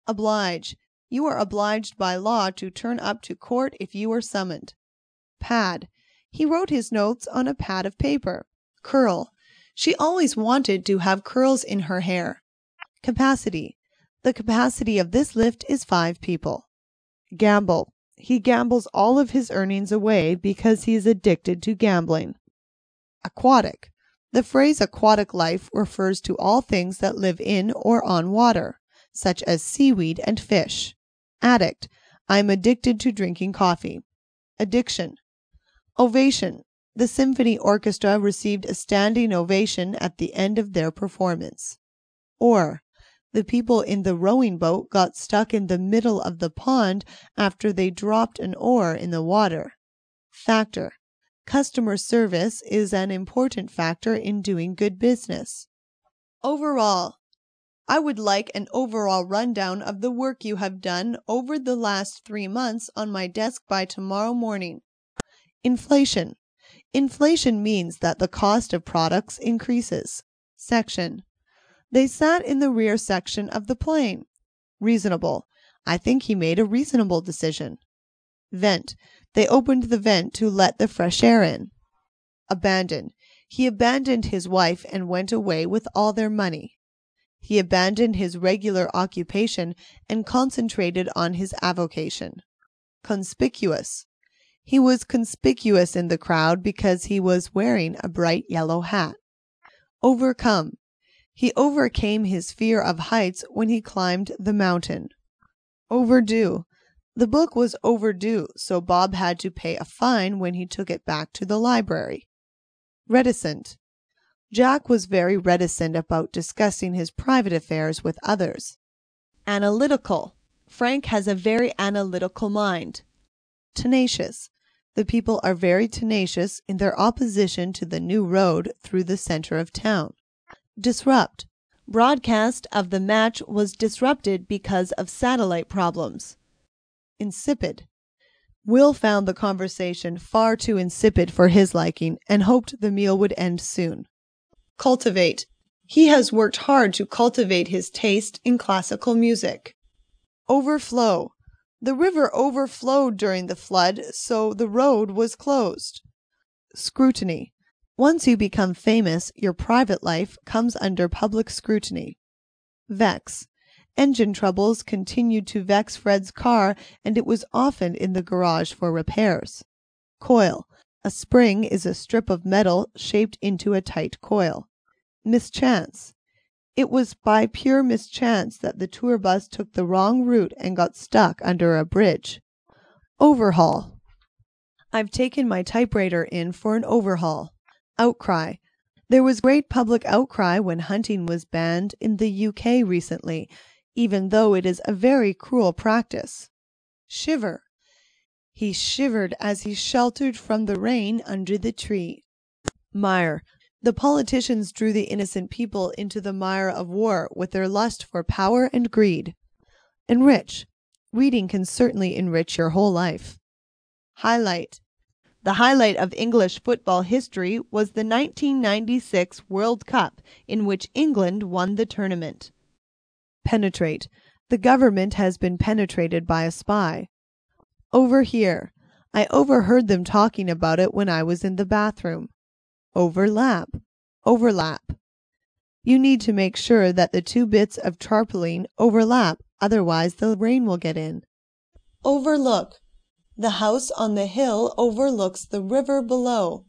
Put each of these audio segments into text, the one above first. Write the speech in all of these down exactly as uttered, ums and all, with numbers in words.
Oblige. You are obliged by law to turn up to court if you are summoned. Pad. He wrote his notes on a pad of paper. Curl. She always wanted to have curls in her hair. Capacity. The capacity of this lift is five people. Gamble. He gambles all of his earnings away because he is addicted to gambling. Aquatic. The phrase aquatic life refers to all things that live in or on water, such as seaweed and fish. Addict. I am addicted to drinking coffee. Addiction. Ovation. The symphony orchestra received a standing ovation at the end of their performance. Oar. The people in the rowing boat got stuck in the middle of the pond after they dropped an oar in the water. Factor. Customer service is an important factor in doing good business. Overall. I would like an overall rundown of the work you have done over the last three months on my desk by tomorrow morning. Inflation. Inflation means that the cost of products increases. Section. They sat in the rear section of the plane. Reasonable. I think he made a reasonable decision. Vent. They opened the vent to let the fresh air in. Abandon. He abandoned his wife and went away with all their money. He abandoned his regular occupation and concentrated on his avocation. Conspicuous. He was conspicuous in the crowd because he was wearing a bright yellow hat. Overcome. He overcame his fear of heights when he climbed the mountain. Overdue. The book was overdue, so Bob had to pay a fine when he took it back to the library. Reticent. Jack was very reticent about discussing his private affairs with others. Analytical. Frank has a very analytical mind. Tenacious. The people are very tenacious in their opposition to the new road through the center of town. Disrupt. Broadcast of the match was disrupted because of satellite problems. Insipid. Will found the conversation far too insipid for his liking and hoped the meal would end soon. Cultivate. He has worked hard to cultivate his taste in classical music. Overflow. The river overflowed during the flood, so the road was closed. Scrutiny. Once you become famous, your private life comes under public scrutiny. Vex. Engine troubles continued to vex Fred's car, and it was often in the garage for repairs. Coil. A spring is a strip of metal shaped into a tight coil. Mischance. It was by pure mischance that the tour bus took the wrong route and got stuck under a bridge. Overhaul. I've taken my typewriter in for an overhaul. Outcry. There was great public outcry when hunting was banned in the U K recently, even though it is a very cruel practice. Shiver. He shivered as he sheltered from the rain under the tree. Mire. The politicians drew the innocent people into the mire of war with their lust for power and greed. Enrich. Reading can certainly enrich your whole life. Highlight. The highlight of English football history was the nineteen ninety-six World Cup, in which England won the tournament. Penetrate. The government has been penetrated by a spy. Overhear. I overheard them talking about it when I was in the bathroom. Overlap. Overlap. You need to make sure that the two bits of tarpaulin overlap, otherwise the rain will get in. Overlook. The house on the hill overlooks the river below.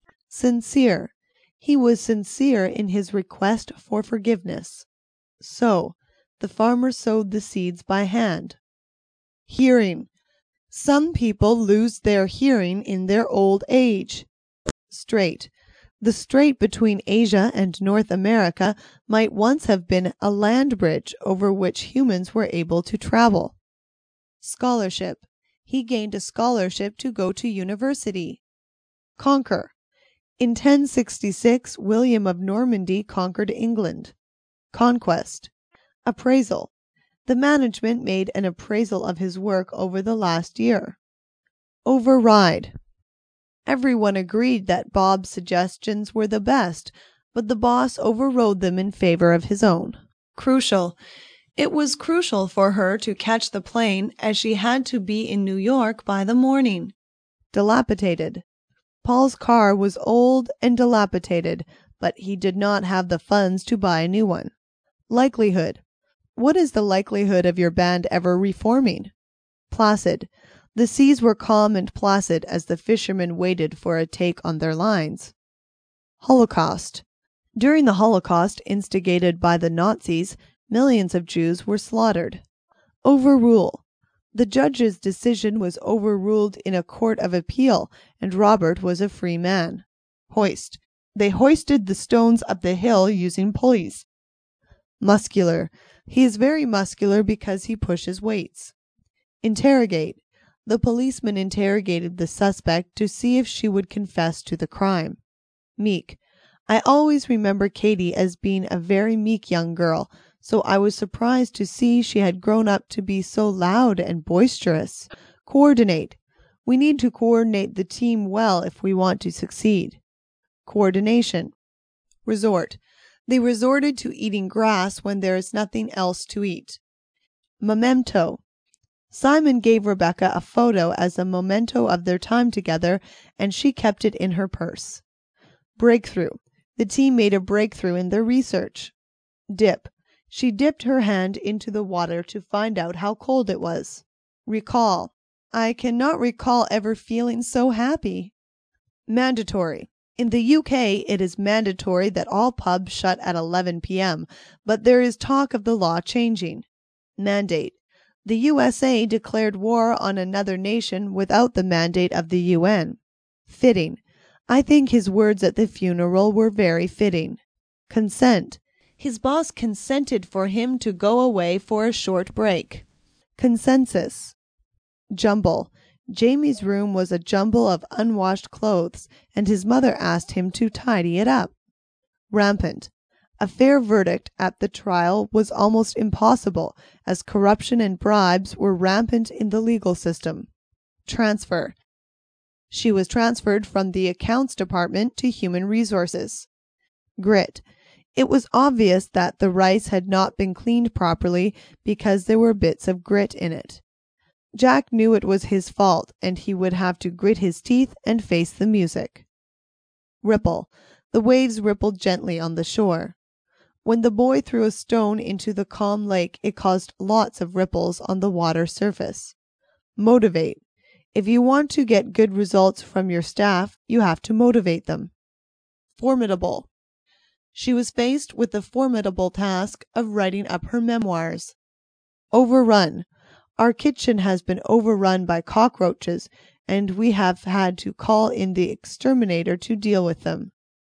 Sincere. He was sincere in his request for forgiveness. Sow. The farmer sowed the seeds by hand. Hearing. Some people lose their hearing in their old age. Strait. The strait between Asia and North America might once have been a land bridge over which humans were able to travel. Scholarship. He gained a scholarship to go to university. Conquer. In ten sixty-six, William of Normandy conquered England. Conquest. Appraisal. The management made an appraisal of his work over the last year. Override. Everyone agreed that Bob's suggestions were the best, but the boss overrode them in favor of his own. Crucial. It was crucial for her to catch the plane as she had to be in New York by the morning. Dilapidated. Paul's car was old and dilapidated, but he did not have the funds to buy a new one. Likelihood. What is the likelihood of your band ever reforming? Placid. The seas were calm and placid as the fishermen waited for a take on their lines. Holocaust. During the Holocaust, instigated by the Nazis, millions of Jews were slaughtered. Overrule. The judge's decision was overruled in a court of appeal, and Robert was a free man. Hoist. They hoisted the stones up the hill using pulleys. Muscular. He is very muscular because he pushes weights. Interrogate. The policeman interrogated the suspect to see if she would confess to the crime. Meek. I always remember Katie as being a very meek young girl, so I was surprised to see she had grown up to be so loud and boisterous. Coordinate. We need to coordinate the team well if we want to succeed. Coordination. Resort. They resorted to eating grass when there is nothing else to eat. Memento. Simon gave Rebecca a photo as a memento of their time together, and she kept it in her purse. Breakthrough. The team made a breakthrough in their research. Dip. She dipped her hand into the water to find out how cold it was. Recall. I cannot recall ever feeling so happy. Mandatory. In the U K, it is mandatory that all pubs shut at eleven p m, but there is talk of the law changing. Mandate. The U S A declared war on another nation without the mandate of the U N. Fitting. I think his words at the funeral were very fitting. Consent. His boss consented for him to go away for a short break. Consensus. Jumble. Jamie's room was a jumble of unwashed clothes, and his mother asked him to tidy it up. Rampant. A fair verdict at the trial was almost impossible, as corruption and bribes were rampant in the legal system. Transfer. She was transferred from the accounts department to human resources. Grit. It was obvious that the rice had not been cleaned properly because there were bits of grit in it. Jack knew it was his fault, and he would have to grit his teeth and face the music. Ripple. The waves rippled gently on the shore. When the boy threw a stone into the calm lake, it caused lots of ripples on the water surface. Motivate. If you want to get good results from your staff, you have to motivate them. Formidable. She was faced with the formidable task of writing up her memoirs. Overrun. Our kitchen has been overrun by cockroaches, and we have had to call in the exterminator to deal with them.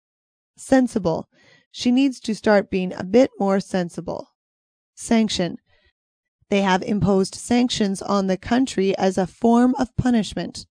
Sensible. She needs to start being a bit more sensible. Sanction. They have imposed sanctions on the country as a form of punishment.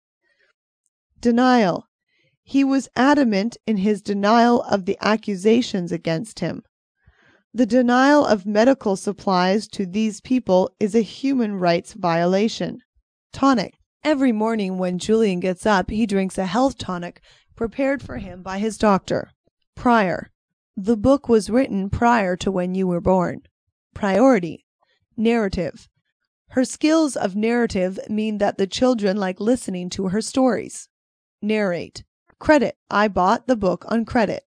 Denial. He was adamant in his denial of the accusations against him. The denial of medical supplies to these people is a human rights violation. Tonic. Every morning when Julian gets up, he drinks a health tonic prepared for him by his doctor. Prior. The book was written prior to when you were born. Priority. Narrative. Her skills of narrative mean that the children like listening to her stories. Narrate. Credit. I bought the book on credit.